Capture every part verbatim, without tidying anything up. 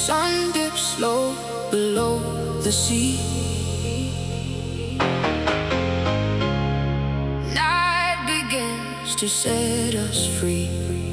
sun dips low below the sea. Night begins to set us free.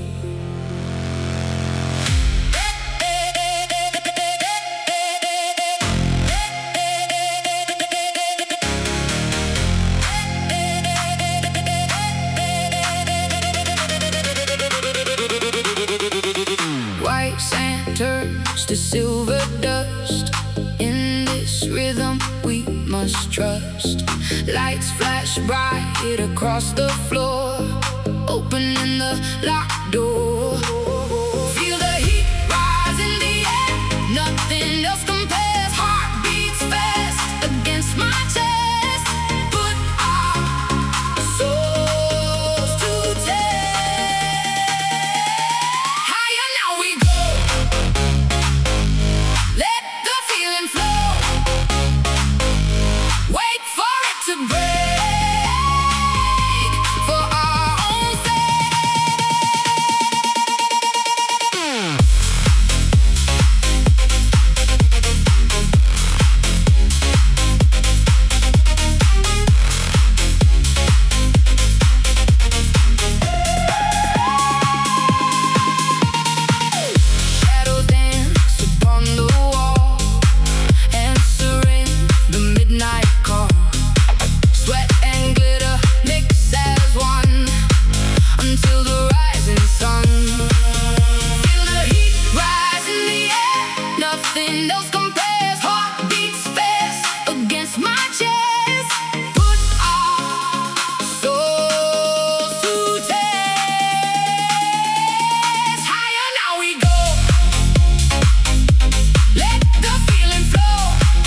White sand turns to silver dust. In this rhythm we must trust. Lights flash bright across the floor, opening the locked door. Feel the heat rise in the air. Nothing else compares. Heart beats fast against my chest. Put our souls to test. Higher now we go. Let the feeling flow. Wait for it to break for our own shadows dance upon the wall, answering the midnight call. Sweat and glitter mix as one until the rising sun. Feel the heat rise in the air. Nothing else compares. Heart beats fast against my chest. Put our souls to test. Higher now we go. Let the feeling flow.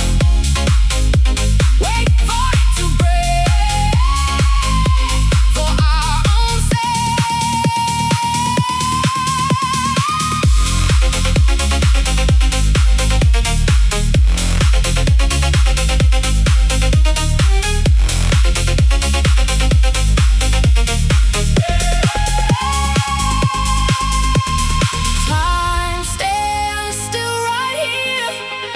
Wait for it to break for our own time stands still right here,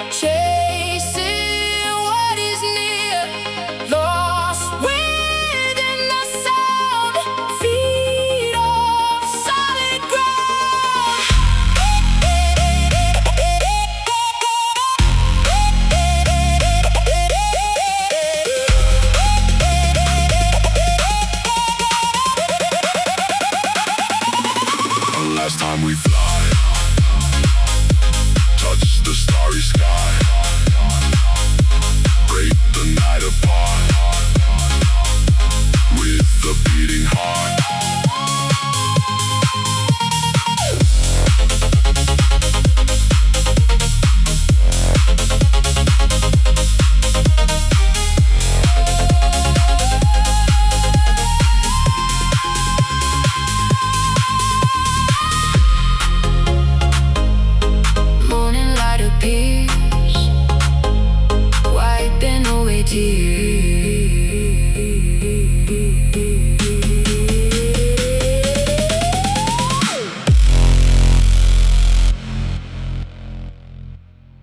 chasing what is near. Lost within the sound, feet of solid ground. Last time we fly, touch the starry sky, break the night apart with the beating heart. Morning light appears, wiping away tears.